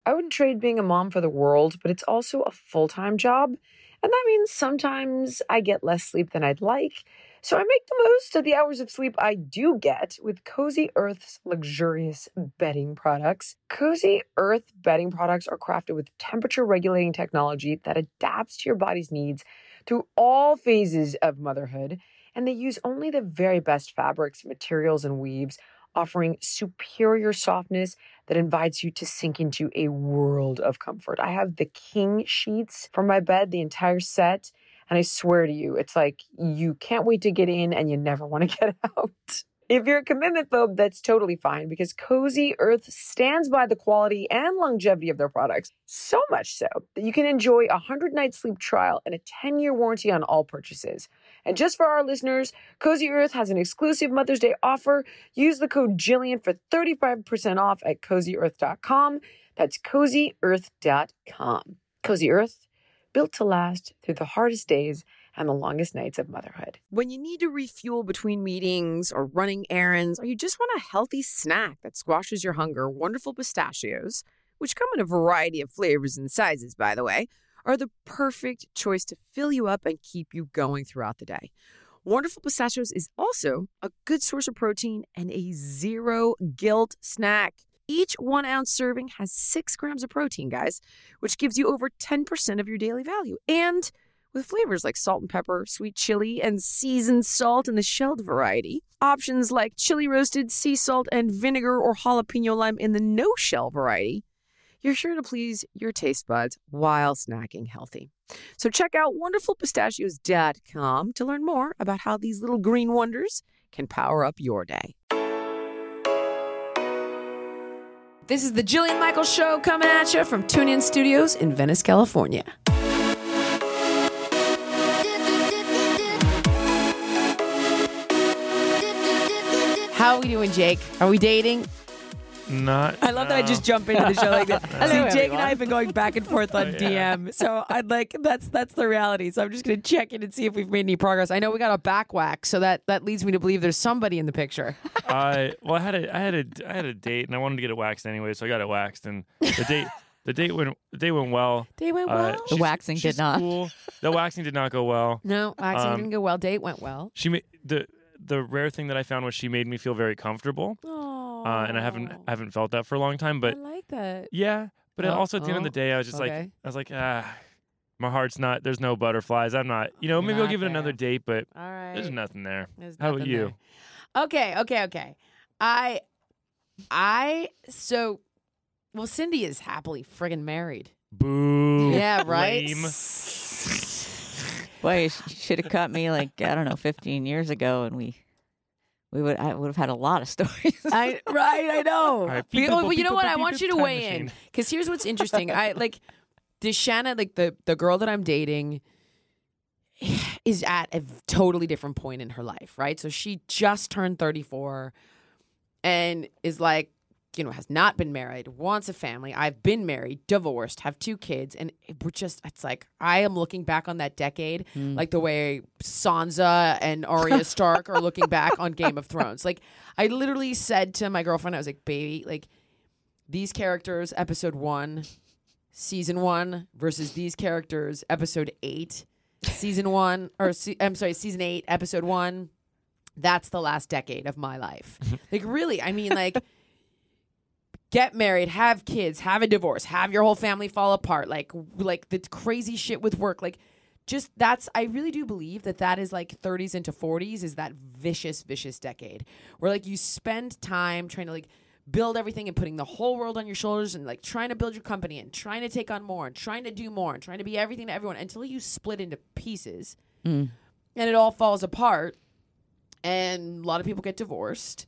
I wouldn't trade being a mom for the world, but it's also a full-time job. And that means sometimes I get less sleep than I'd like. So I make the most of the hours of sleep I do get with Cozy Earth's luxurious bedding products. Cozy Earth bedding products are crafted with temperature regulating technology that adapts to your body's needs through all phases of motherhood. And they use only the very best fabrics, materials, and weaves, offering superior softness that invites you to sink into a world of comfort. I have the king sheets for my bed, the entire set. And I swear to you, it's like you can't wait to get in and you never want to get out. If you're a commitment phobe, that's totally fine because Cozy Earth stands by the quality and longevity of their products. So much so that you can enjoy a 100-night sleep trial and a 10-year warranty on all purchases. And just for our listeners, Cozy Earth has an exclusive Mother's Day offer. Use the code Jillian for 35% off at CozyEarth.com. That's CozyEarth.com. Cozy Earth, built to last through the hardest days and the longest nights of motherhood. When you need to refuel between meetings or running errands, or you just want a healthy snack that squashes your hunger, Wonderful Pistachios, which come in a variety of flavors and sizes, by the way, are the perfect choice to fill you up and keep you going throughout the day. Wonderful Pistachios is also a good source of protein and a zero guilt snack. Each 1 ounce serving has 6 grams of protein, guys, which gives you over 10% of your daily value. And with flavors like salt and pepper, sweet chili, and seasoned salt in the shelled variety. Options like chili roasted, sea salt, and vinegar or jalapeno lime in the no-shell variety. You're sure to please your taste buds while snacking healthy. So check out wonderfulpistachios.com to learn more about how these little green wonders can power up your day. This is the Jillian Michaels Show coming at you from TuneIn Studios in Venice, California. How are we doing, Jake? Are we dating? Not. I love that I just jump into the show like that. Hello, See, Jake and I have been going back and forth on DM, so I'd like that's the reality. So I'm just gonna check in and see if we've made any progress. I know we got a back whack, so that leads me to believe there's somebody in the picture. I had a date and I wanted to get it waxed anyway, so I got it waxed and the date went well. Date went well. The waxing did not. Cool. The waxing did not go well. No, waxing didn't go well. Date went well. She made the rare thing that I found was she made me feel very comfortable. And I haven't felt that for a long time, but I like that. Yeah, but also at the end of the day, I was just like, my heart's not. There's no butterflies. I'm not. Maybe I'll give it another date, but all right. There's nothing there. How about you? There. Okay. Well, Cindy is happily friggin' married. Boo. Yeah, right. Lame. Boy, you should have cut me 15 years ago, and I would have had a lot of stories. I know. Right, you know what? I want you to weigh in because here's what's interesting. I like Deshanna, the girl that I'm dating, is at a totally different point in her life, right? So she just turned 34, and is has not been married, wants a family. I've been married, divorced, have 2 kids. And it's like, I am looking back on that decade like the way Sansa and Arya Stark are looking back on Game of Thrones. Like, I literally said to my girlfriend, I was like, baby, these characters, episode 1, season 1 versus these characters, episode 8, season 8, episode 1. That's the last decade of my life. Really, I mean, get married, have kids, have a divorce, have your whole family fall apart, like the crazy shit with work, I really do believe that is 30s into 40s is that vicious decade where you spend time trying to build everything and putting the whole world on your shoulders and trying to build your company and trying to take on more and trying to do more and trying to be everything to everyone until you split into pieces and it all falls apart and a lot of people get divorced.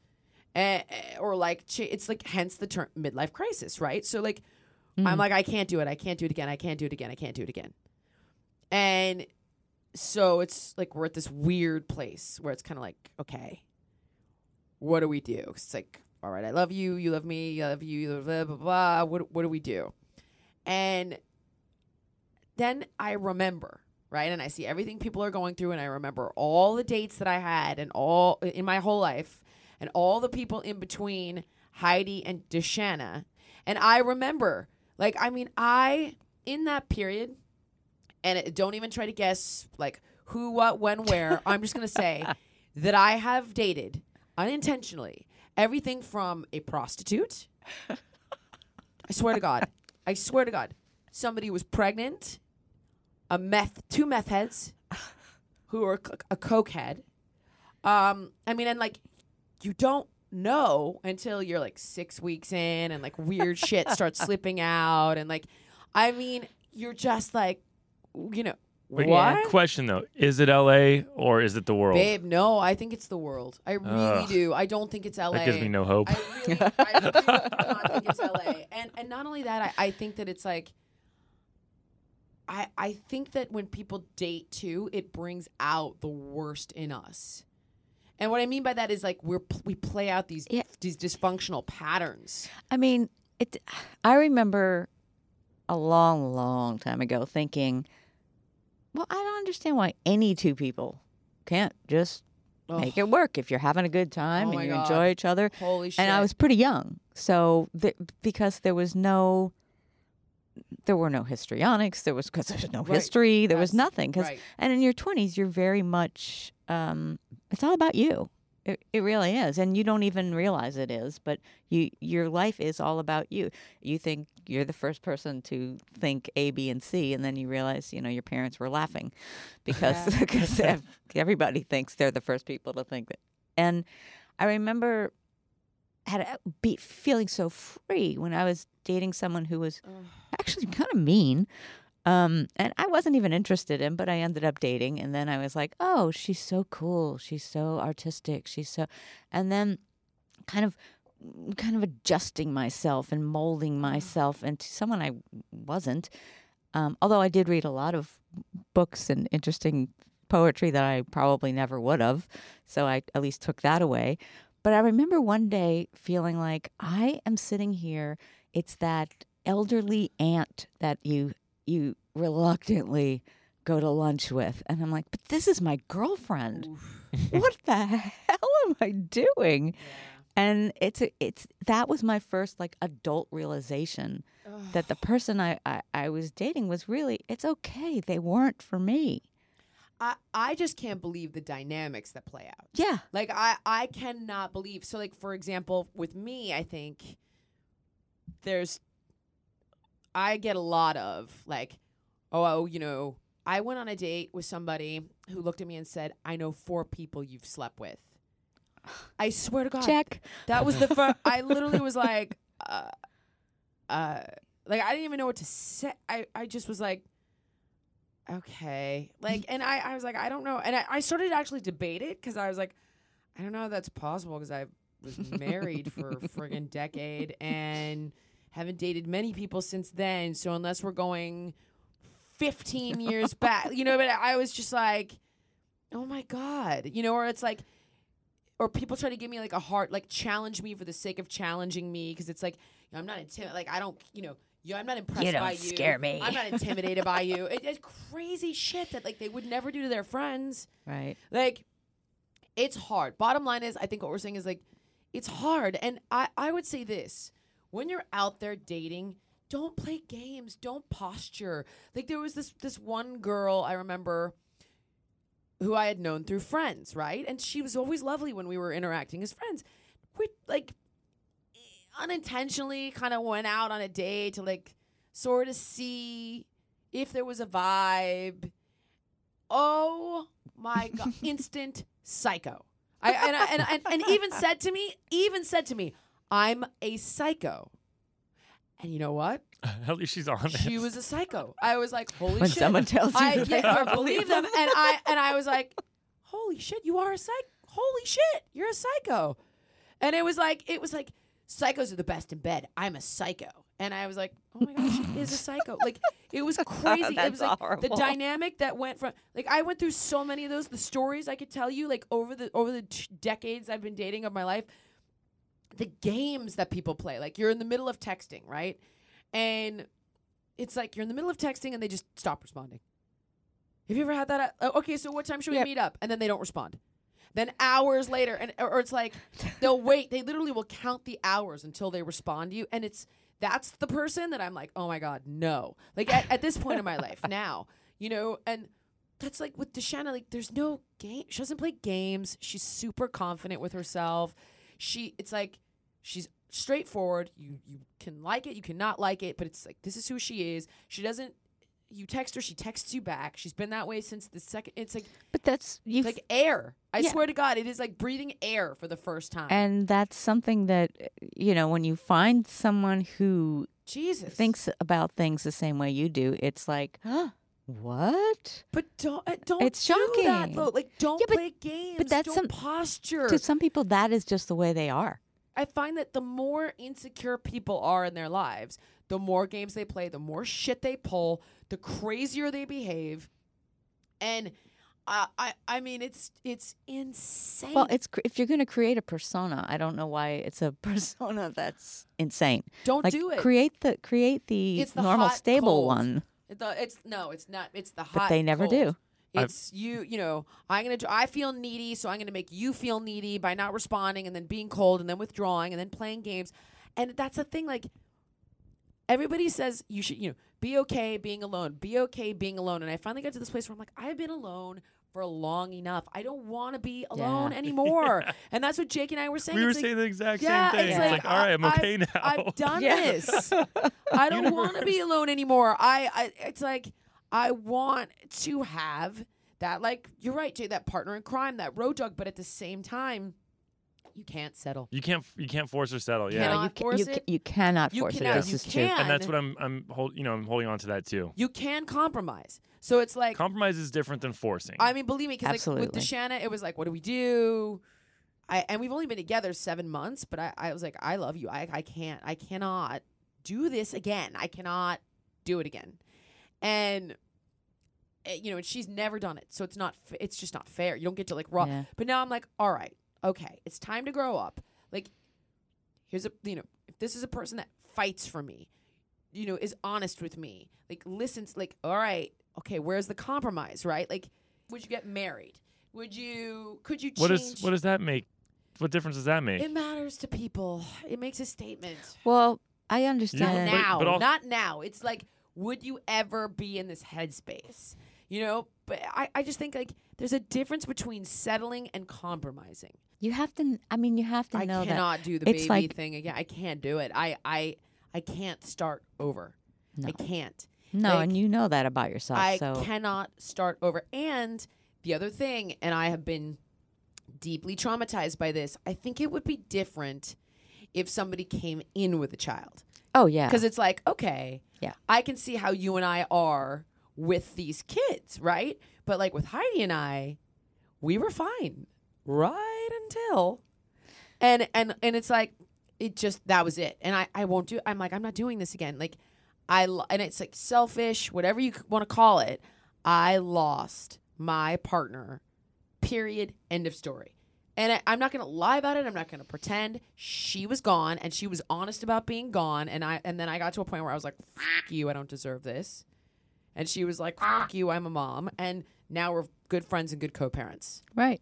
It's hence the term midlife crisis, right? So I'm I can't do it. I can't do it again. I can't do it again. I can't do it again. And so it's we're at this weird place where it's kind of okay, what do we do? It's all right, I love you. You love me. I love you. You love blah, blah, blah. What do we do? And then I remember, right? And I see everything people are going through and I remember all the dates that I had and all in my whole life. And all the people in between Heidi and Deshanna. And I remember Like, I mean, in that period, and don't even try to guess, like, who, what, when, where. I'm just going to say that I have dated, unintentionally, everything from a prostitute. I swear to God. Somebody was pregnant, two meth heads who are a coke head. I mean, and like, you don't know until you're like 6 weeks in and like weird shit starts slipping out. And like, I mean, you're just like, you know, Wait, what? Question though, is it LA or is it the world? Babe, no, I think it's the world. I really do. I don't think it's LA. That gives me no hope. I really do not think it's LA. And not only that, I think that it's like, I think that when people date too, it brings out the worst in us. And what I mean by that is like we play out these dysfunctional patterns. I mean, I remember a long, long time ago thinking, well, I don't understand why any two people can't just make it work if you're having a good time and you enjoy each other. Holy shit. And I was pretty young. So because there were no histrionics, because there's no history, there was nothing. And in your 20s, you're very much, it's all about you. It really is. And you don't even realize it is, but your life is all about you. You think you're the first person to think A, B, and C, and then you realize, your parents were laughing because everybody thinks they're the first people to think that. And I remember feeling so free when I was dating someone who was actually kind of mean. And I wasn't even interested in, but I ended up dating. And then I was like, oh, she's so cool. She's so artistic. And then kind of adjusting myself and molding myself into someone I wasn't. Although I did read a lot of books and interesting poetry that I probably never would have. So I at least took that away. But I remember one day feeling like I am sitting here. It's that elderly aunt that you reluctantly go to lunch with. And I'm like, but this is my girlfriend. What the hell am I doing? Yeah. And that was my first like adult realization that the person I was dating was really, it's okay. They weren't for me. I just can't believe the dynamics that play out. Yeah. Like I cannot believe. So like, for example, with me, I think I get a lot of like, I went on a date with somebody who looked at me and said, I know 4 people you've slept with. I swear to God. Check. That was the first. I literally was like, I didn't even know what to say. I just was like, okay. Like, and I was like, I don't know. And I started to actually debate it because I was like, I don't know if that's possible because I was married for a friggin' decade and haven't dated many people since then. So unless we're going 15 years back, but I was just like, oh my God, or it's like, or people try to give me like a heart, like challenge me for the sake of challenging me. Cause it's like, I'm not intimidated. Like, I don't, I'm not impressed by you. You don't scare me. I'm not intimidated by you. It's crazy shit that like they would never do to their friends. Right. Like, it's hard. Bottom line is, I think what we're saying is like, it's hard. And I would say this. When you're out there dating, don't play games. Don't posture. Like there was this one girl I remember who I had known through friends, right? And she was always lovely when we were interacting as friends. We like unintentionally kind of went out on a date to like sort of see if there was a vibe. Oh my God. Instant psycho. And even said to me, I'm a psycho. And you know what? At least she's honest. She was a psycho. I was like, holy when shit. Someone tells you I believe them. And I was like, holy shit, you are a psycho. Holy shit, you're a psycho. And it was like, psychos are the best in bed. I'm a psycho. And I was like, oh my gosh, she is a psycho. Like, it was crazy. It was like horrible. The dynamic that went from, like, I went through so many of those, the stories I could tell you, like, over the decades I've been dating of my life, the games that people play. Like, you're in the middle of texting, right? And it's like you're in the middle of texting and they just stop responding. Have you ever had that? Okay, so what time should we meet up? And then they don't respond. Then hours later, or it's like they'll wait. They literally will count the hours until they respond to you. And that's the person that I'm like, oh my God, no. Like at this point in my life now, you know, and that's like with Deshanna, like there's no game. She doesn't play games. She's super confident with herself. It's like she's straightforward. You can like it, you cannot like it, but it's like this is who she is. She doesn't. You text her, she texts you back. She's been that way since the second. It's like, but that's it's like air. I swear to God, it is like breathing air for the first time. And that's something that, you know, when you find someone who thinks about things the same way you do, it's like, what? But don't it's do shocking. that though. Like don't play games. But that's don't posture. To some people, that is just the way they are. I find that the more insecure people are in their lives, the more games they play, the more shit they pull, the crazier they behave, and I mean it's insane. Well, if you're going to create a persona, I don't know why it's a persona that's insane. Don't like, do it. Create the it's the normal hot, stable cold. one. It's not. It's the hot. But they never cold. do. It's you know, I feel needy, so I'm going to make you feel needy by not responding and then being cold and then withdrawing and then playing games. And that's the thing, like, everybody says you should, you know, be okay being alone. Be okay being alone. And I finally got to this place where I'm like, I've been alone for long enough. I don't want to be alone anymore. And that's what Jake and I were saying. We were like, saying the exact same thing. It's like, all right, I'm okay now. I've done this. I don't want to be alone anymore. It's like, I want to have that, like, you're right, Jay, that partner in crime, that road dog, but at the same time, you can't settle. You can't force or settle. You cannot force it. You cannot force it. You can. And that's what I'm holding on to that too. You can compromise. So it's like compromise is different than forcing. I mean, believe me, because like with Deshanna, it was like, what do we do? And we've only been together 7 months, but I was like, I love you. I cannot do this again. I cannot do it again. And you know, and she's never done it, so it's just not fair. You don't get to like raw. Yeah. But now I'm like, all right, okay, it's time to grow up. Like, here's if this is a person that fights for me, you know, is honest with me, like listens, like, all right, okay, where's the compromise, right? Like, would you get married? Could you change? What does that make? What difference does that make? It matters to people. It makes a statement. Well, I understand. Not now. It's like, would you ever be in this headspace? You know, but I just think like there's a difference between settling and compromising. You have to. I mean, you have to know that. I cannot do the baby thing again. I can't do it. I can't start over. No. I can't. No, and you know that about yourself. I cannot start over. And the other thing, and I have been deeply traumatized by this, I think it would be different if somebody came in with a child. Oh, yeah. Because it's like, okay, yeah, I can see how you and I are with these kids, right? But like with Heidi and I, we were fine right until, and it's like, it just, that was it. And I won't do, I'm like, I'm not doing this again. Like and it's like selfish, whatever you want to call it. I lost my partner, period, end of story. And I'm not going to lie about it. I'm not going to pretend. She was gone, and she was honest about being gone. And then I got to a point where I was like, fuck you, I don't deserve this. And she was like, fuck you, I'm a mom. And now we're good friends and good co-parents. Right.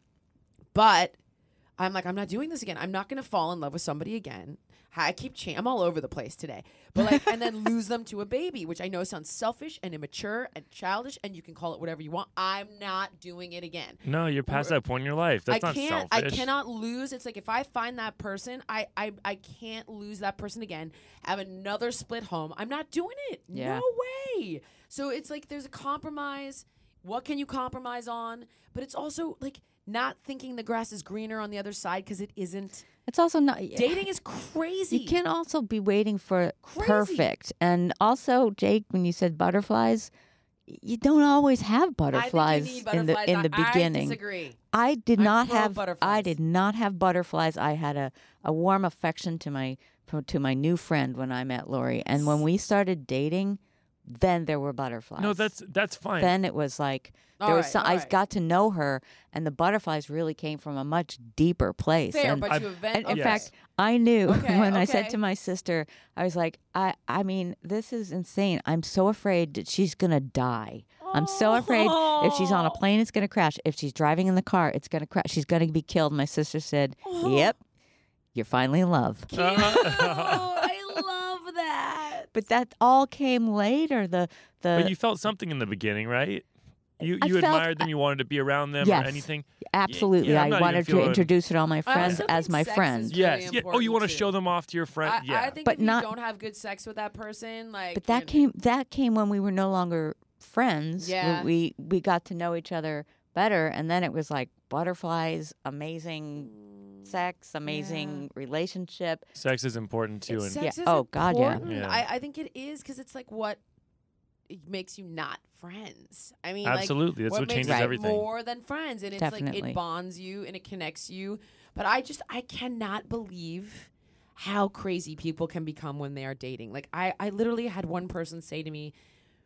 But I'm like, I'm not doing this again. I'm not going to fall in love with somebody again. I keep I'm all over the place today. But like, and then lose them to a baby, which I know sounds selfish and immature and childish, and you can call it whatever you want. I'm not doing it again. No, you're past that point in your life. That's not selfish. I cannot lose. It's like if I find that person, I can't lose that person again. Have another split home. I'm not doing it. Yeah. No way. So it's like there's a compromise. What can you compromise on? But it's also like not thinking the grass is greener on the other side, because it isn't. It's also not. Dating is crazy. You can also be waiting for perfect. And also, Jake, when you said butterflies, you don't always have butterflies, in the beginning. I disagree. I did not have butterflies. I had a warm affection to my new friend when I met Lori, and when we started dating, then there were butterflies. No, that's fine. Then it was like I got to know her, and the butterflies really came from a much deeper place. Fair, and, but in fact, I knew when I said to my sister, I was like, I mean, this is insane. I'm so afraid that she's gonna die. I'm so afraid if she's on a plane, it's gonna crash. If she's driving in the car, it's gonna crash. She's gonna be killed. My sister said, "Yep, you're finally in love." I love that. But that all came later. But you felt something in the beginning, right? You felt, admired them. You wanted to be around them yes, or anything. Absolutely. Yeah, I wanted to introduce it to all my friends as my friends. Yes. Yeah. Oh, you want to show them off to your friend? I think but if you don't have good sex with that person, like. But that came when we were no longer friends. Yeah. We got to know each other better, and then it was like butterflies, amazing sex, amazing relationship. Sex is important too. And sex is God, yeah. I think it is because it's like what it makes you not friends. I mean, absolutely, like, that's what changes makes everything. More than friends, and it's Definitely. like it bonds you and it connects you. But I cannot believe how crazy people can become when they are dating. Like I literally had one person say to me,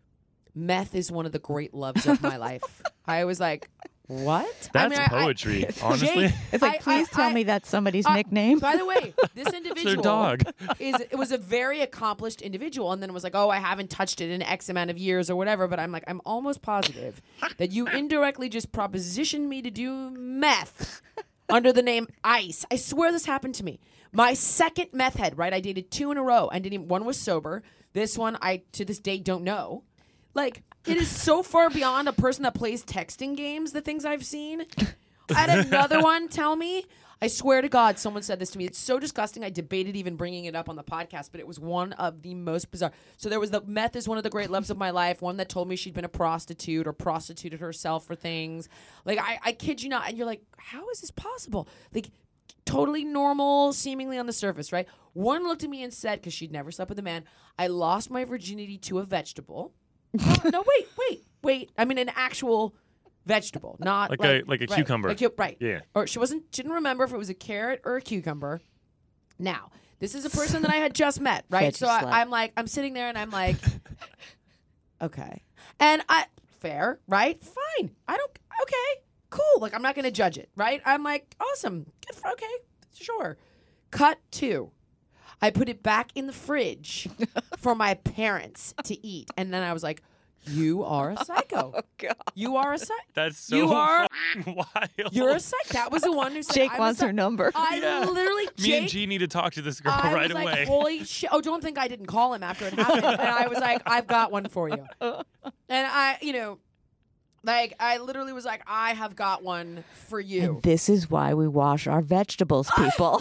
"Meth is one of the great loves of my life." I was like, "What?" That's poetry, honestly. It's like, please tell me that's somebody's nickname. By the way, this individual their dog. It was a very accomplished individual, and then it was like, "Oh, I haven't touched it in X amount of years or whatever." But I'm like, I'm almost positive that you indirectly just propositioned me to do meth under the name Ice. I swear this happened to me. My second meth head, right? I dated 2 in a row, and one was sober. This one, I to this day don't know. Like, it is so far beyond a person that plays texting games, the things I've seen. I had another one tell me, I swear to God, someone said this to me. It's so disgusting. I debated even bringing it up on the podcast, but it was one of the most bizarre. So there was the meth is one of the great loves of my life. One that told me she'd been a prostitute or prostituted herself for things. Like, I kid you not. And you're like, how is this possible? Like, totally normal, seemingly on the surface, right? One looked at me and said, because she'd never slept with a man, I lost my virginity to a vegetable. No, wait. I mean, an actual vegetable, not like a cucumber. Right. Yeah. Or didn't remember if it was a carrot or a cucumber. Now, this is a person that I had just met, right? So I'm sitting there and I'm like, okay. And fair, right? Fine. Okay, cool. Like, I'm not going to judge it, right? I'm like, awesome. Okay, sure. Cut 2. I put it back in the fridge for my parents to eat. And then I was like, you are a psycho. Oh, God. You are a psycho. That's so wild. You're a psycho. That was the one who said, Jake wants her number. Literally, Jake. Me and G need to talk to this girl right away. Like, holy shit. Oh, don't think I didn't call him after it happened. And I was like, I've got one for you. And I literally was like, I have got one for you. And this is why we wash our vegetables, people.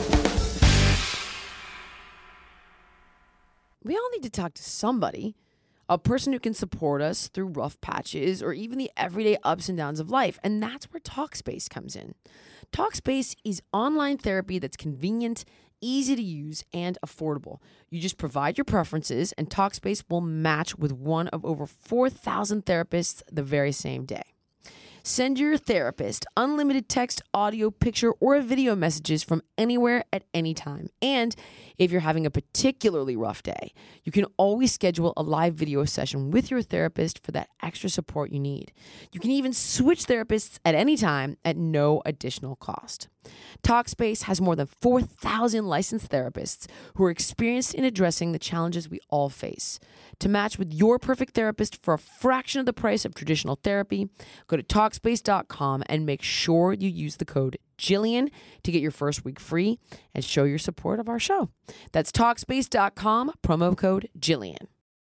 We all need to talk to somebody, a person who can support us through rough patches or even the everyday ups and downs of life. And that's where Talkspace comes in. Talkspace is online therapy that's convenient, easy to use, and affordable. You just provide your preferences, and Talkspace will match with one of over 4,000 therapists the very same day. Send your therapist unlimited text, audio, picture, or video messages from anywhere at any time. And if you're having a particularly rough day, you can always schedule a live video session with your therapist for that extra support you need. You can even switch therapists at any time at no additional cost. Talkspace has more than 4,000 licensed therapists who are experienced in addressing the challenges we all face. To match with your perfect therapist for a fraction of the price of traditional therapy, go to Talkspace.com and make sure you use the code Jillian to get your first week free and show your support of our show. That's Talkspace.com, promo code Jillian.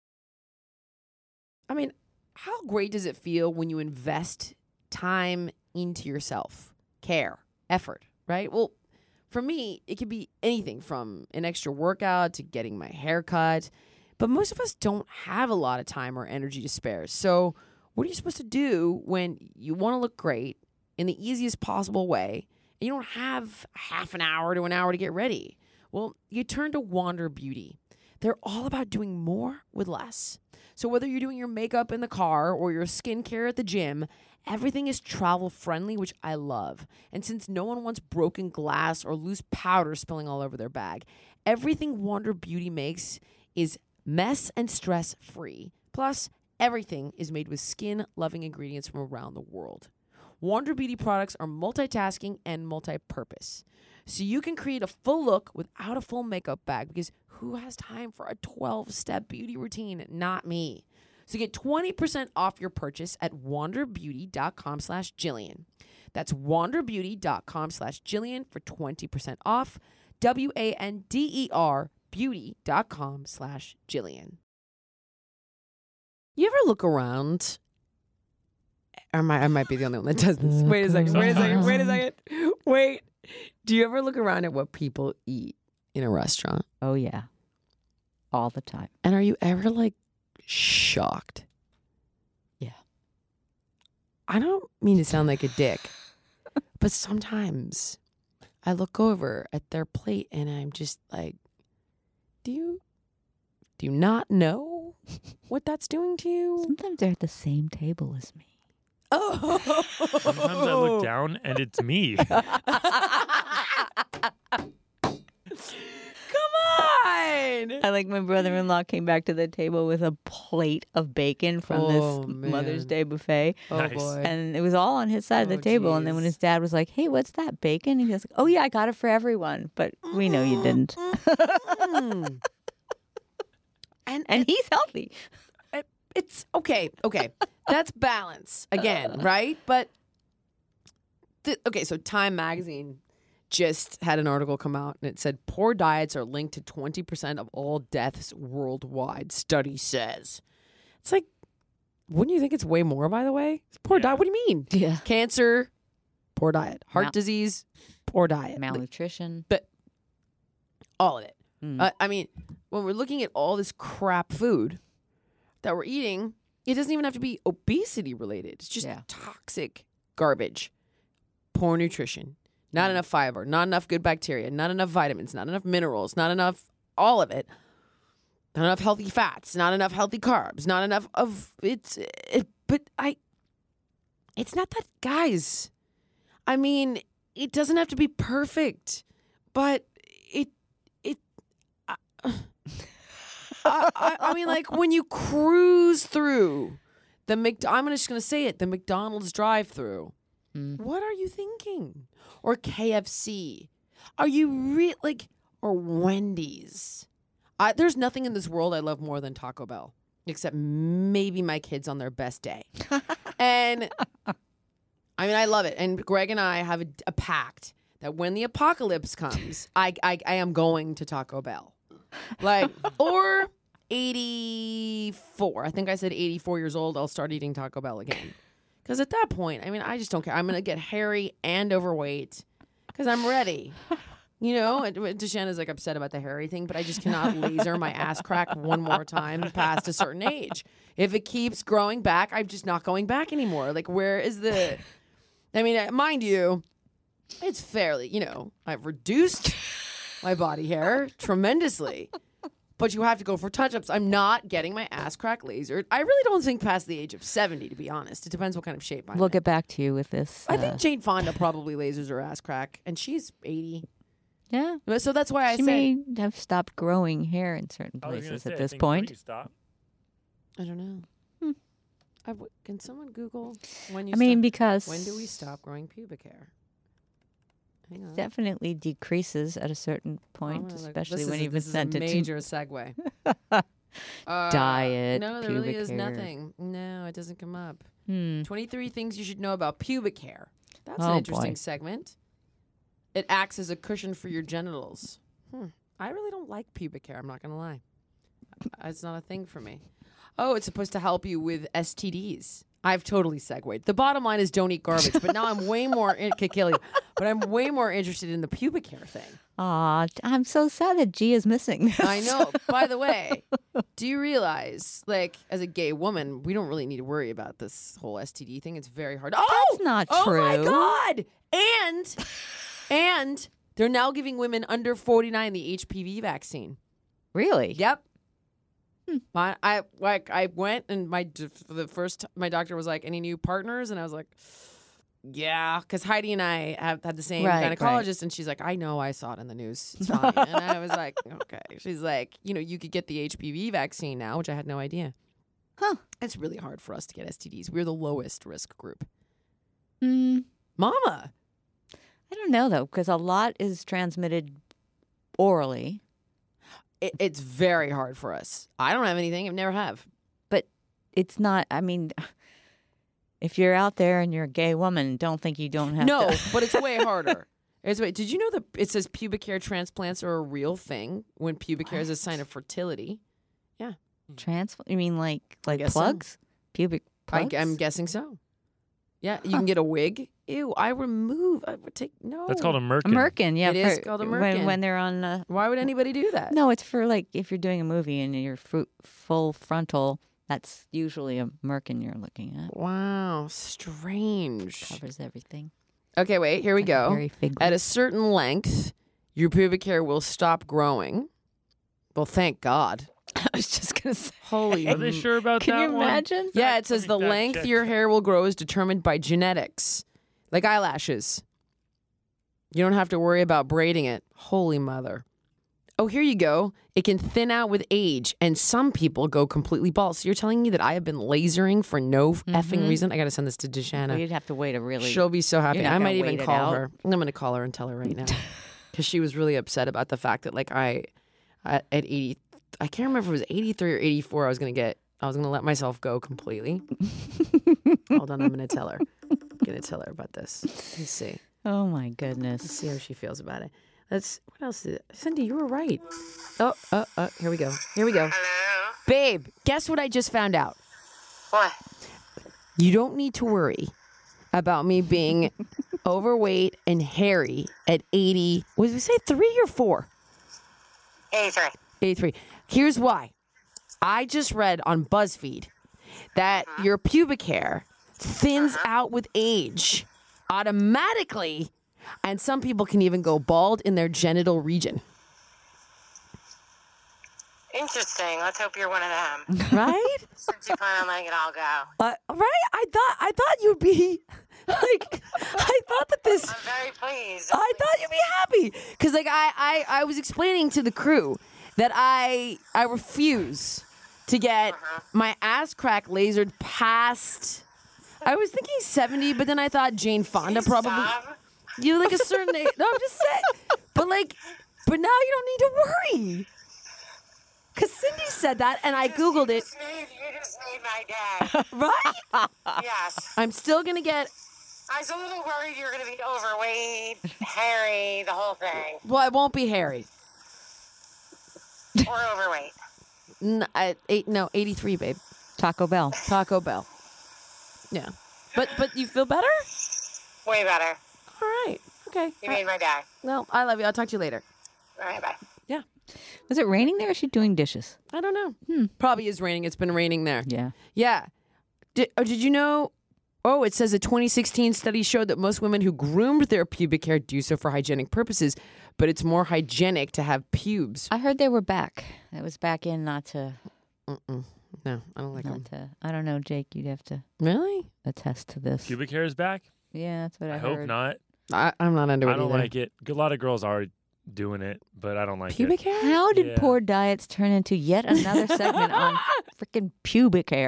I mean, how great does it feel when you invest time into yourself? Care, effort, right? Well, for me, it could be anything from an extra workout to getting my hair cut. But most of us don't have a lot of time or energy to spare. So what are you supposed to do when you want to look great in the easiest possible way and you don't have half an hour to an hour to get ready? Well, you turn to Wander Beauty. They're all about doing more with less. So whether you're doing your makeup in the car or your skincare at the gym, everything is travel friendly, which I love. And since no one wants broken glass or loose powder spilling all over their bag, everything Wander Beauty makes is mess and stress free. Plus, everything is made with skin-loving ingredients from around the world. Wander Beauty products are multitasking and multi-purpose. So you can create a full look without a full makeup bag, because who has time for a 12-step beauty routine? Not me. So get 20% off your purchase at wanderbeauty.com/Jillian. That's wanderbeauty.com/Jillian for 20% off. WANDER beauty.com/Jillian. You ever look around? I might be the only one that does this. Wait a second. Wait. Do you ever look around at what people eat in a restaurant? Oh, yeah. All the time. And are you ever like shocked? Yeah. I don't mean to sound like a dick, but sometimes I look over at their plate and I'm just like, do you not know what that's doing to you? Sometimes they're at the same table as me. Oh. Sometimes I look down and it's me. Come on! I like my brother-in-law came back to the table with a plate of bacon from this Mother's Day buffet. Oh, Nice. boy. And it was all on his side of the table. And then when his dad was like, hey, what's that, bacon? He was like, oh, yeah, I got it for everyone. But we know you didn't. And he's healthy. It's okay. That's balance again, right? But so Time Magazine just had an article come out and it said poor diets are linked to 20% of all deaths worldwide, study says. It's like, wouldn't you think it's way more, by the way? Poor diet, what do you mean? Yeah. Cancer, poor diet. Heart disease, poor diet. Malnutrition. But all of it. I mean, when we're looking at all this crap food that we're eating, it doesn't even have to be obesity related. It's just toxic garbage. Poor nutrition. Not enough fiber. Not enough good bacteria. Not enough vitamins. Not enough minerals. Not enough all of it. Not enough healthy fats. Not enough healthy carbs. Not enough of it's not that, guys. I mean, it doesn't have to be perfect, but I mean, like when you cruise through I'm just going to say it, the McDonald's drive-through. What are you thinking? Or KFC? Are you or Wendy's? There's nothing in this world I love more than Taco Bell, except maybe my kids on their best day. And I mean, I love it. And Greg and I have a pact that when the apocalypse comes, I am going to Taco Bell. Or 84. I think I said 84 years old, I'll start eating Taco Bell again. Because at that point, I mean, I just don't care. I'm going to get hairy and overweight because I'm ready. You know, Deshanna's like upset about the hairy thing, but I just cannot laser my ass crack one more time past a certain age. If it keeps growing back, I'm just not going back anymore. Like, where is the... I mean, mind you, it's fairly, I've reduced my body hair tremendously. But you have to go for touch-ups. I'm not getting my ass crack lasered. I really don't think past the age of 70, to be honest. It depends what kind of shape I'm We'll in. get back to you with this. I think Jane Fonda probably lasers her ass crack, and she's 80. Yeah. So that's why I She said... may have stopped growing hair in certain I was gonna places say, at I this think point. you stop. I don't know. Can someone Google when you Because... When do we stop growing pubic hair? Hang on. Definitely decreases at a certain point, especially when you've sent it to... major segue. Diet, No, there pubic really is hair. nothing. No, it doesn't come up. 23 23 things you should know about pubic hair. That's Oh, an interesting boy. segment. It acts as a cushion for your genitals. I really don't like pubic hair, I'm not going to lie. It's not a thing for me. Oh, it's supposed to help you with STDs. I've totally segued. The bottom line is don't eat garbage, but now I'm way more could kill you. But I'm way more interested in the pubic hair thing. Aw, I'm so sad that G is missing this. I know. By the way, do you realize, as a gay woman, we don't really need to worry about this whole STD thing. It's very hard. That's not true. Oh my God! And they're now giving women under 49 the HPV vaccine. Really? Yep. I went and my doctor was like, any new partners? And I was like, yeah, because Heidi and I have had the same gynecologist, and she's like, I know, I saw it in the news. It's fine. And I was like, okay. She's like, you could get the HPV vaccine now, which I had no idea. Huh. It's really hard for us to get STDs. We're the lowest risk group. Mama. I don't know, though, because a lot is transmitted orally. It's very hard for us. I don't have anything. I never have. But it's not, if you're out there and you're a gay woman, don't think you don't have to. No, but it's way harder. Wait, did you know that it says pubic hair transplants are a real thing when pubic hair is a sign of fertility? Yeah. You mean like guess plugs? Pubic plugs? I'm guessing so. Yeah, you can get a wig. Ew, I would take, no. That's called a merkin. A merkin, yeah. It is called a merkin. When they're on... Why would anybody do that? No, it's for like if you're doing a movie and you're full frontal, that's usually a merkin you're looking at. Wow, strange. Covers everything. Okay, wait, here we go. Very figly. At a certain length, your pubic hair will stop growing. Well, thank God. I was just going to say. Holy. Are they sure about Can that you one? imagine? Yeah, it says the Fact length check. your hair will grow is determined by genetics, like eyelashes. You don't have to worry about braiding it. Holy mother. Oh, here you go. It can thin out with age, and some people go completely bald. So you're telling me that I have been lasering for no effing reason? I got to send this to Deshana. You'd have to wait a really... She'll be so happy. You're not I gonna might even wait it call out? her. I'm going to call her and tell her right now. Because she was really upset about the fact that, like, at 80, I can't remember if it was 83 or 84, I was going to let myself go completely. Hold on, I'm going to tell her. I'm going to tell her about this. Let's see. Oh, my Let's goodness. see how she feels about it. What else is it? Cindy, you were right. Oh, here we go. Hello? Babe, guess what I just found out? What? You don't need to worry about me being overweight and hairy at 80. Was we say 3 or 4? 83. 83. Here's why. I just read on BuzzFeed that your pubic hair thins out with age automatically, and some people can even go bald in their genital region. Interesting. Let's hope you're one of them. Right? Since you plan on letting it all go. Right? I thought you'd be like, I thought that this. I'm very pleased. I thought you'd be happy because, like, I was explaining to the crew that I refuse to get my ass crack lasered past. I was thinking 70, but then I thought Jane Fonda probably. Stop. You like a certain age. No, I'm just saying. But now you don't need to worry. Because Cindy said that, and I Googled it. You just made my day. Right? Yes. I'm still going to get. I was a little worried you were going to be overweight, hairy, the whole thing. Well, I won't be hairy. Or overweight. 83, babe. Taco Bell. Taco Bell. Yeah. But you feel better? Way better. All right. Okay. You made my day. Well, I love you. I'll talk to you later. All right, bye. Yeah. Was it raining there or is she doing dishes? I don't know. Probably is raining. It's been raining there. Yeah. Yeah. Did you know? Oh, it says a 2016 study showed that most women who groomed their pubic hair do so for hygienic purposes, but it's more hygienic to have pubes. I heard they were back. It was back in not to... No, I don't like them. Not to... I don't know, Jake. You'd have to Really? attest to this. Pubic hair is back? Yeah, that's what I I heard. hope not. I'm not into it I don't either. like it. A lot of girls are doing it, but I don't like Pubic it. hair? How did Yeah. poor diets turn into yet another segment on freaking pubic hair?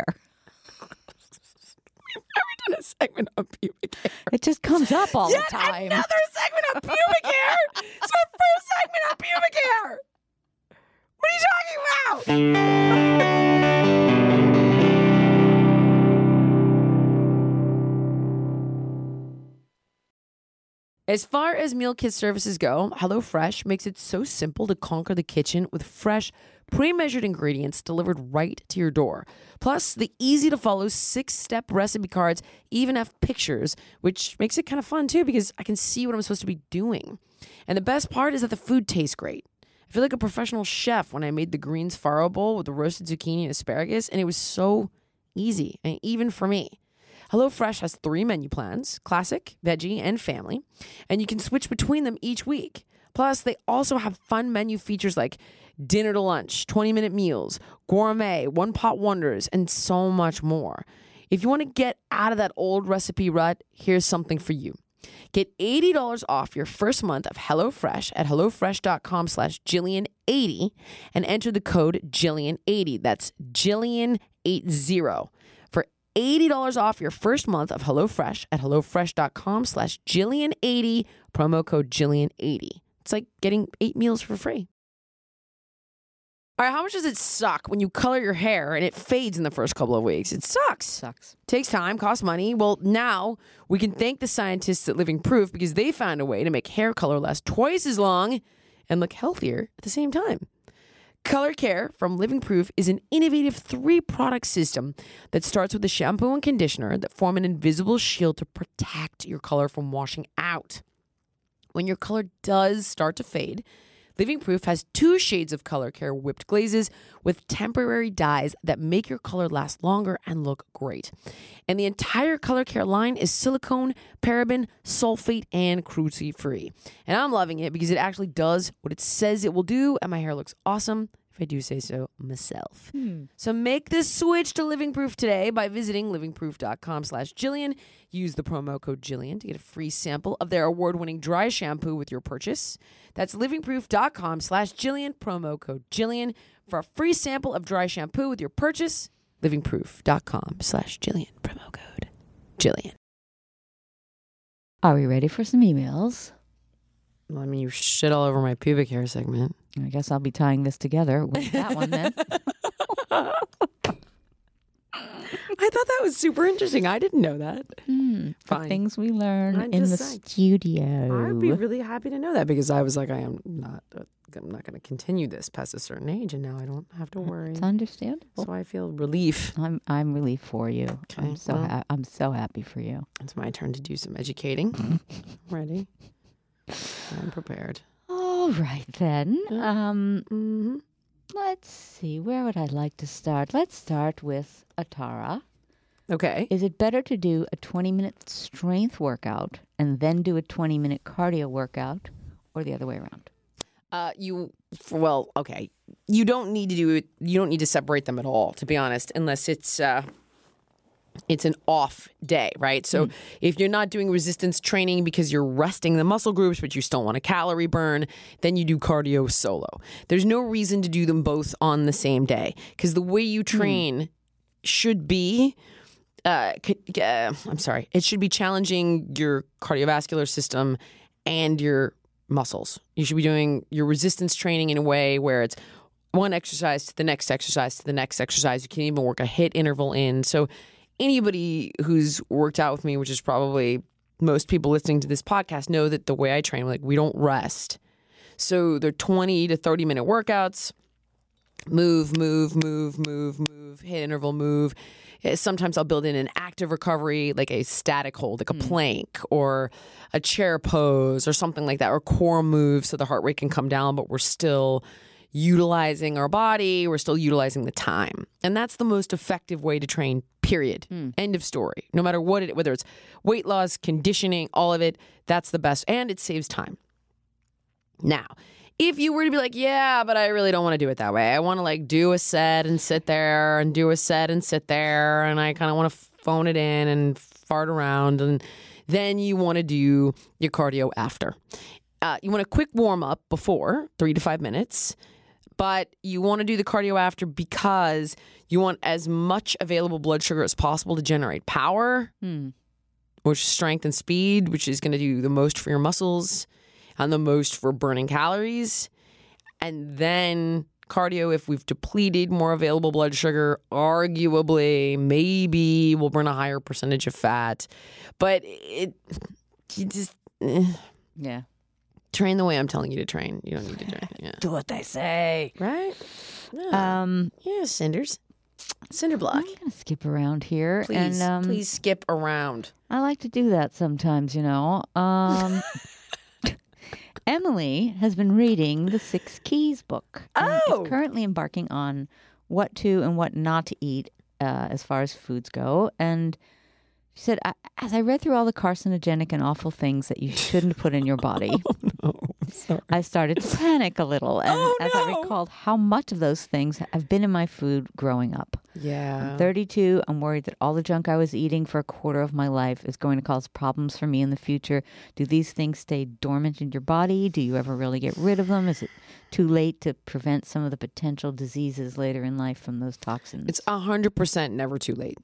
We've done a segment on pubic hair. It just comes up all Yet the time. another segment on pubic hair? It's our first segment on pubic hair. What are you talking about? As far as meal kit services go, HelloFresh makes it so simple to conquer the kitchen with fresh, pre-measured ingredients delivered right to your door. Plus, the easy-to-follow 6-step recipe cards even have pictures, which makes it kind of fun too because I can see what I'm supposed to be doing. And the best part is that the food tastes great. I feel like a professional chef when I made the greens farro bowl with the roasted zucchini and asparagus, and it was so easy, and even for me. HelloFresh has 3 menu plans, classic, veggie, and family, and you can switch between them each week. Plus, they also have fun menu features like dinner to lunch, 20-minute meals, gourmet, one-pot wonders, and so much more. If you want to get out of that old recipe rut, here's something for you. Get $80 off your first month of HelloFresh at HelloFresh.com/Jillian80 and enter the code Jillian80. That's Jillian80 for $80 off your first month of HelloFresh at HelloFresh.com/Jillian80, promo code Jillian80. It's like getting 8 meals for free. All right, how much does it suck when you color your hair and it fades in the first couple of weeks? It sucks. Sucks. Takes time, costs money. Well, now we can thank the scientists at Living Proof because they found a way to make hair color last twice as long and look healthier at the same time. Color Care from Living Proof is an innovative 3-product system that starts with a shampoo and conditioner that form an invisible shield to protect your color from washing out. When your color does start to fade, Living Proof has 2 shades of Color Care whipped glazes with temporary dyes that make your color last longer and look great. And the entire Color Care line is silicone, paraben, sulfate, and cruelty-free. And I'm loving it because it actually does what it says it will do, and my hair looks awesome, if I do say so myself. So make this switch to Living Proof today by visiting livingproof.com/Jillian. Use the promo code Jillian to get a free sample of their award-winning dry shampoo with your purchase. That's livingproof.com/Jillian, promo code Jillian for a free sample of dry shampoo with your purchase. livingproof.com/Jillian, promo code Jillian. Are we ready for some emails? Well, I mean, you shit all over my pubic hair segment. I guess I'll be tying this together with that one then. I thought that was super interesting. I didn't know that. The Fine. things we learn I'm in just the saying. studio. I'd be really happy to know that because I was like, I'm not going to continue this past a certain age, and now I don't have to worry. It's understandable. So I feel relief. I'm relieved for you. Okay, I'm so happy for you. It's my turn to do some educating. Ready? I'm prepared. All right then. Mm-hmm. Let's see. Where would I like to start? Let's start with Atara. Okay. Is it better to do a 20-minute strength workout and then do a 20-minute cardio workout, or the other way around? Okay. You don't need to do it. You don't need to separate them at all, to be honest, unless it's an off day, right? So if you're not doing resistance training because you're resting the muscle groups, but you still want a calorie burn, then you do cardio solo. There's no reason to do them both on the same day because the way you train should be, it should be challenging your cardiovascular system and your muscles. You should be doing your resistance training in a way where it's one exercise to the next exercise to the next exercise. You can even work a HIIT interval in. So anybody who's worked out with me, which is probably most people listening to this podcast, know that the way I train, like, we don't rest. So they're 20 to 30 minute workouts. Move, HIIT interval, move. Sometimes I'll build in an active recovery, like a static hold, like a plank or a chair pose or something like that, or core move so the heart rate can come down, but we're still utilizing our body, we're still utilizing the time. And that's the most effective way to train, period. End of story. No matter whether it's weight loss, conditioning, all of it, that's the best. And it saves time. Now, if you were to be like, yeah, but I really don't want to do it that way. I want to like do a set and sit there and do a set and sit there. And I kind of want to phone it in and fart around. And then you want to do your cardio after. You want a quick warm up before, 3 to 5 minutes. But you want to do the cardio after because you want as much available blood sugar as possible to generate power, which is strength and speed, which is going to do the most for your muscles and the most for burning calories. And then cardio, if we've depleted more available blood sugar, arguably, maybe we'll burn a higher percentage of fat. But Yeah. Train the way I'm telling you to train. You don't need to train. Yeah. Do what they say. Right? Yeah. Yeah, Cinders. Cinder block. I'm going to skip around here. Please, and, please skip around. I like to do that sometimes, you know. Emily has been reading the 6 Keys book. And is currently embarking on what to and what not to eat as far as foods go. And she said, as I read through all the carcinogenic and awful things that you shouldn't put in your body, I started to panic a little. And I recalled how much of those things have been in my food growing up. Yeah. I'm 32. I'm worried that all the junk I was eating for a quarter of my life is going to cause problems for me in the future. Do these things stay dormant in your body? Do you ever really get rid of them? Is it too late to prevent some of the potential diseases later in life from those toxins? It's 100% never too late.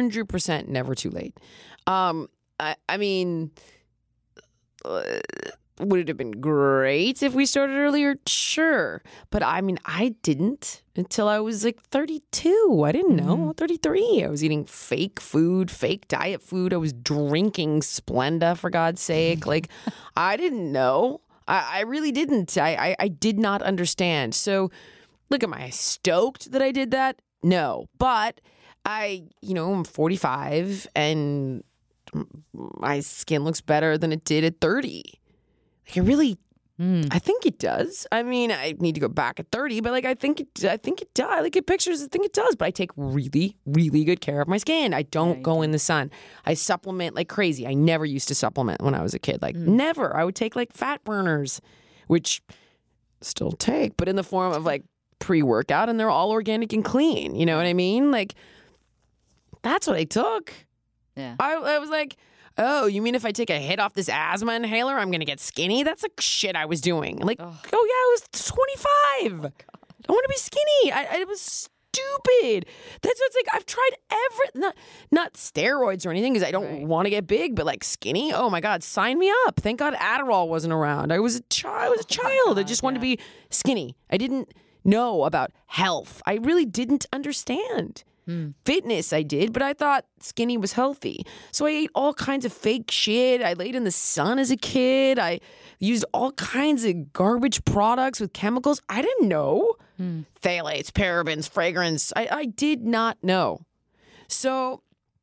100% never too late. I mean, would it have been great if we started earlier? Sure. But I mean, I didn't until I was like 32. I didn't know. 33. I was eating fake food, fake diet food. I was drinking Splenda, for God's sake. Like, I didn't know. I really didn't. I did not understand. So, look, am I stoked that I did that? No. But I'm 45 and my skin looks better than it did at 30. Like, I think it does. I mean, I need to go back at 30, but like, I think it does. I look at pictures, I think it does, but I take really, really good care of my skin. I don't go in the sun. I supplement like crazy. I never used to supplement when I was a kid. Like never. I would take like fat burners, which still take, but in the form of like pre-workout, and they're all organic and clean. You know what I mean? Like, that's what I took. Yeah. I was like, oh, you mean if I take a hit off this asthma inhaler, I'm going to get skinny? That's like shit I was doing. Like, oh yeah, I was 25. I want to be skinny. I was stupid. That's what's like, I've tried not steroids or anything because I don't want to get big, but like skinny. Oh my God, sign me up. Thank God Adderall wasn't around. I was a child. I just wanted to be skinny. I didn't know about health. I really didn't understand. Fitness I did, but I thought skinny was healthy. So I ate all kinds of fake shit. I laid in the sun as a kid. I used all kinds of garbage products with chemicals. I didn't know. Phthalates, parabens, fragrance. I did not know. So,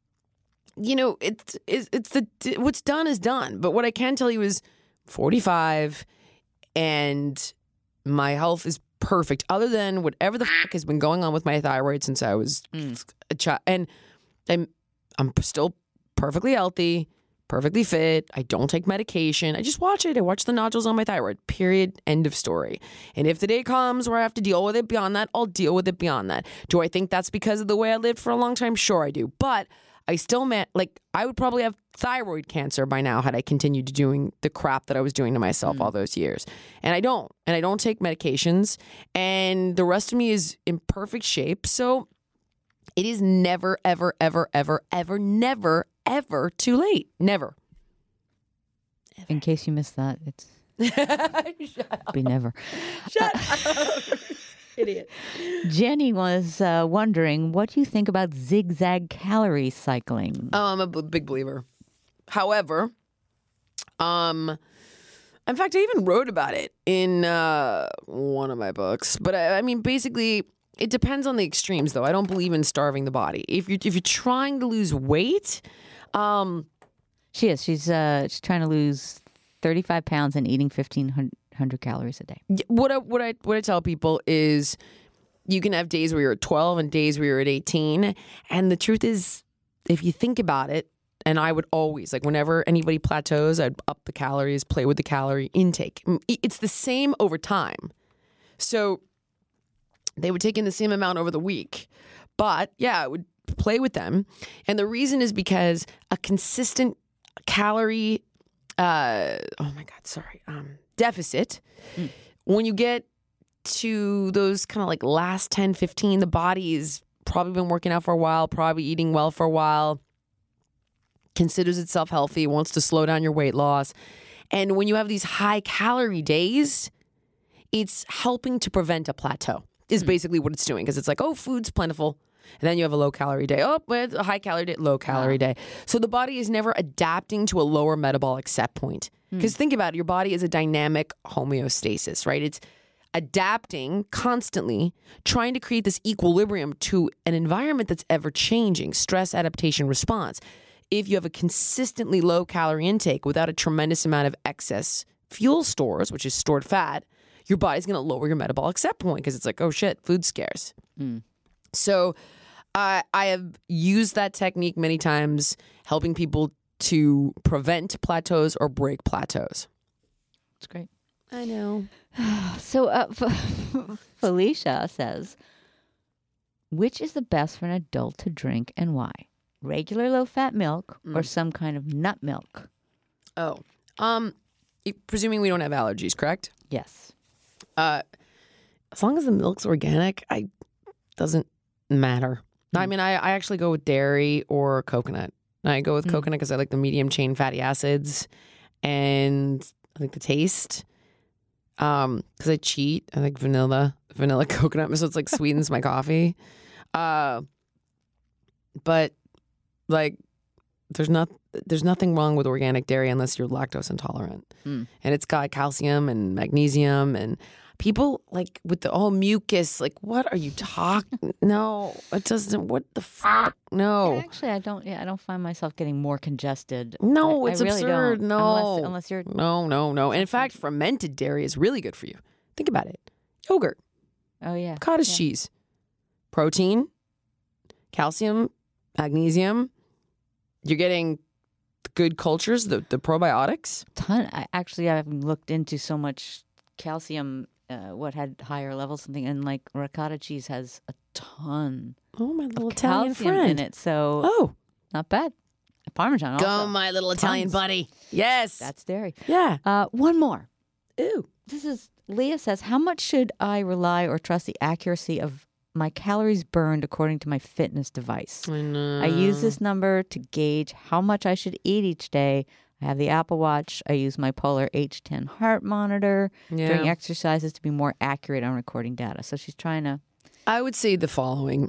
it's what's done is done. But what I can tell you is 45 and my health is perfect, other than whatever the fuck has been going on with my thyroid since I was a child. And I'm still perfectly healthy, perfectly fit. I don't take medication. I just watch it. I watch the nodules on my thyroid. Period. End of story. And if the day comes where I have to deal with it beyond that, I'll deal with it beyond that. Do I think that's because of the way I lived for a long time? Sure I do. But I still I would probably have thyroid cancer by now had I continued doing the crap that I was doing to myself all those years. And I don't. And I don't take medications. And the rest of me is in perfect shape. So it is never, ever, ever, ever, ever, never, ever too late. Never. In case you missed that, it's be never. Shut up. Idiot. Jenny was wondering, what do you think about zigzag calorie cycling? Oh, I'm a big believer. However, in fact, I even wrote about it in one of my books. But I mean, basically, it depends on the extremes, though. I don't believe in starving the body. If you're trying to lose weight, she is. She's trying to lose 35 pounds and eating 1,500 calories a day. What I tell people is, you can have days where you're at 12 and days where you're at 18. And the truth is, if you think about it, and I would always, like, whenever anybody plateaus, I'd up the calories, play with the calorie intake. It's the same over time. So they would take in the same amount over the week. But yeah, I would play with them. And the reason is because a consistent calorie, deficit, when you get to those kind of like last 10, 15, the body's probably been working out for a while, probably eating well for a while, considers itself healthy, wants to slow down your weight loss. And when you have these high calorie days, it's helping to prevent a plateau, is basically what it's doing. Because it's like, oh, food's plentiful. And then you have a low calorie day. Oh, a high calorie day, low calorie day. So the body is never adapting to a lower metabolic set point. Because think about it, your body is a dynamic homeostasis, right? It's adapting constantly, trying to create this equilibrium to an environment that's ever changing, stress, adaptation, response. If you have a consistently low calorie intake without a tremendous amount of excess fuel stores, which is stored fat, your body's going to lower your metabolic set point because it's like, oh shit, food's scarce. So I have used that technique many times, helping people to prevent plateaus or break plateaus. It's great. I know. So Felicia says, which is the best for an adult to drink and why? Regular low-fat milk or some kind of nut milk? Oh. Presuming we don't have allergies, correct? Yes. As long as the milk's organic, doesn't matter. I mean, I actually go with dairy or coconut. I go with coconut because I like the medium chain fatty acids, and I like the taste. Because I cheat. I like vanilla coconut, so it's like sweetens my coffee. But like, there's nothing wrong with organic dairy unless you're lactose intolerant, and it's got calcium and magnesium. And people like with the mucus. Like, what are you talking? No, it doesn't. What the fuck? No. Actually, I don't find myself getting more congested. No, it's I really absurd. don't. No, unless you're no. And in fact, fermented dairy is really good for you. Think about it. Yogurt. Oh yeah. Cottage cheese. Protein. Calcium. Magnesium. You're getting good cultures, the probiotics. I haven't looked into so much calcium, what had higher levels, something, and like ricotta cheese has a ton My little of Italian calcium friend in it, so not bad. Parmesan also. Go, my little Italian buddy. Yes. That's dairy. Yeah. One more. Ew. This is Leah says, how much should I rely or trust the accuracy of my calories burned according to my fitness device? I know. I use this number to gauge how much I should eat each day. I have the Apple Watch. I use my Polar H10 heart monitor during exercises to be more accurate on recording data. So she's trying to... I would say the following.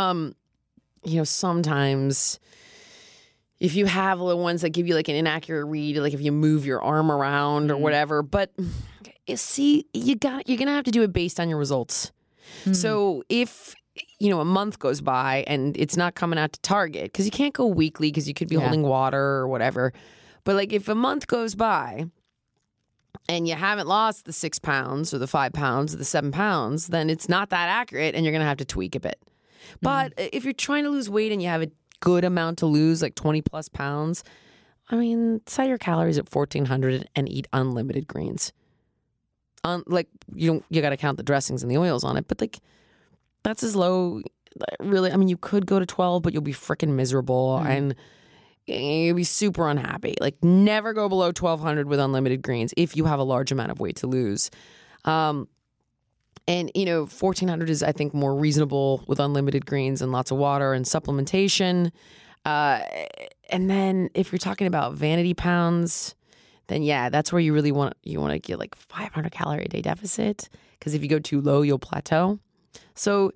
Sometimes if you have little ones that give you like an inaccurate read, like if you move your arm around or whatever, but you see, you're going to have to do it based on your results. So if, a month goes by and it's not coming out to target, because you can't go weekly because you could be holding water or whatever. But like if a month goes by and you haven't lost the 6 pounds or the 5 pounds or the 7 pounds, then it's not that accurate and you're going to have to tweak a bit. But if you're trying to lose weight and you have a good amount to lose, like 20 plus pounds, set your calories at 1,400 and eat unlimited greens. You got to count the dressings and the oils on it, but like that's as low. Really, you could go to 12, but you'll be freaking miserable and you'll be super unhappy. Like, never go below 1,200 with unlimited greens if you have a large amount of weight to lose. And 1,400 is, I think, more reasonable with unlimited greens and lots of water and supplementation. And then if you're talking about vanity pounds, then that's where you really want to get like 500 calorie a day deficit, because if you go too low, you'll plateau. So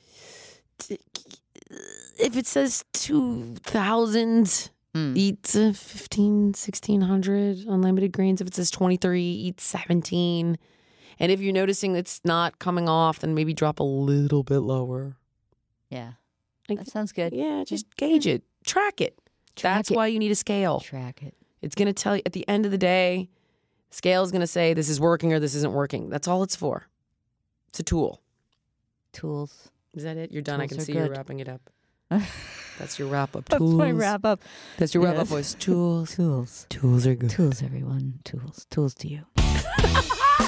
if it says 2,000, eat 1,600 unlimited greens. If it says 23, eat 17. And if you're noticing it's not coming off, then maybe drop a little bit lower. Yeah, that sounds good. Yeah, just gauge it. Track it. That's why you need a scale. Track it. It's going to tell you at the end of the day, the scale is going to say this is working or this isn't working. That's all it's for. It's a tool. Tools. Is that it? You're done. Tools I can see good. you wrapping it up. That's your wrap up. That's Tools. my wrap up. That's your wrap up voice. Tools. Tools. Tools are good. Tools, everyone. Tools. Tools to you.